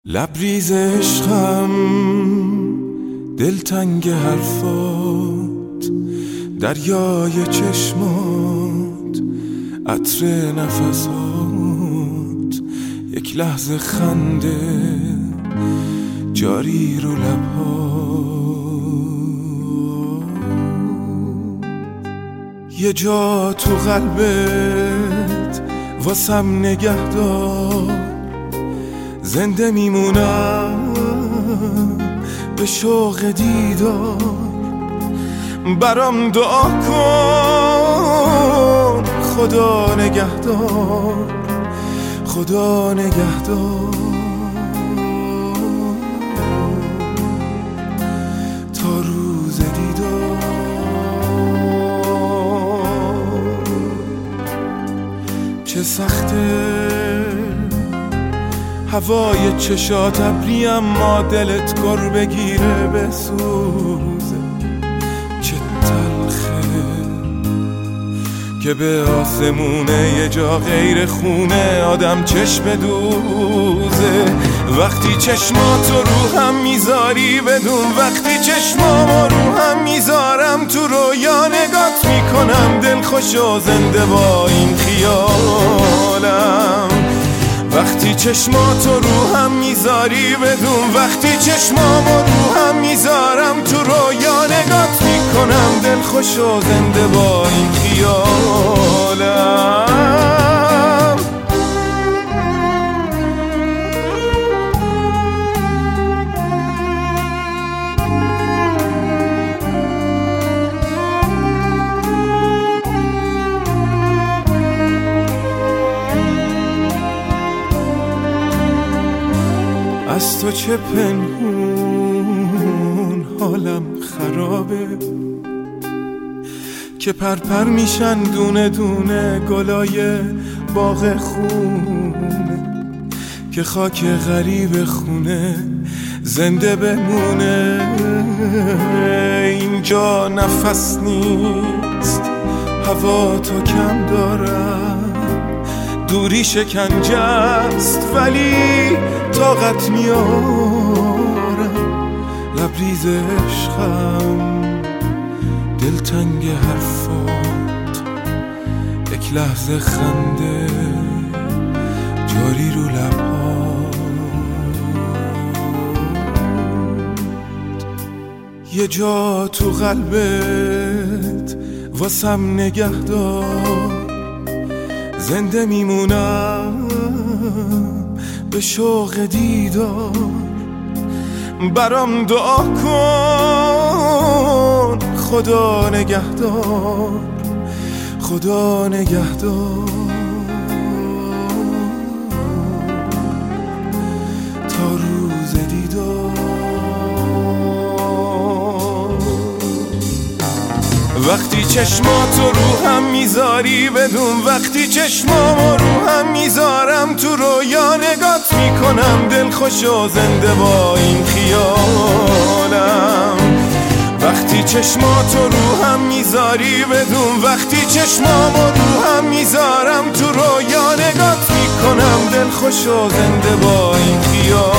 لبریز عشقم، دلتنگ حرفات، دریای چشمات، عطر نفسات، یک لحظه خنده جاری رو لبات. یه جا تو قلبت واسم نگه دار، زنده میمونم به شوق دیدار. برام دعا کن، خدا نگهدار، خدا نگهدار تا روز دیدار. چه سخته هوای چشات ابری، اما دلت گر بگیره بسوزه. چه تلخه که به آسمونه یه جا غیر خونه آدم چشم دوزه. وقتی چشماتو رو هم میذاری بدون، وقتی چشمامو رو هم میذارم تو رویا نگات میکنم، دل خوش و زنده با این خیالم. وقتی چشماتو رو هم میذاری بدون، وقتی چشمامو رو هم میذارم تو رویا نگات میکنم، دل خوش و زنده با این خیالم. از تو چه پنهون حالم خرابه، که پرپر میشن دونه دونه گلای باغ خونه، که خاک غریب خونه زنده بمونه. اینجا نفس نیست، هوا تو کم دارم، دوری شکنجه است ولی طاقت میارم. لبریز عشقم، دلتنگ حرفات، یک لحظه خنده جاری رو لبات. یه جا تو قلبت واسم نگه دار، زنده میمونم به شوق دیدار. برام دعا کن، خدا نگهدار، خدا نگهدار تا روز دیدار. وقتی چشماتو رو هم میذاری بدون، وقتی چشمامو رو هم میذارم تو رویا نگات میکنم، دل خوش و زنده با این خیالم. وقتی چشماتو رو هم میذاری بدون، وقتی چشمامو رو هم میذارم تو رویا نگات میکنم، دل خوش و زنده با این خیالم.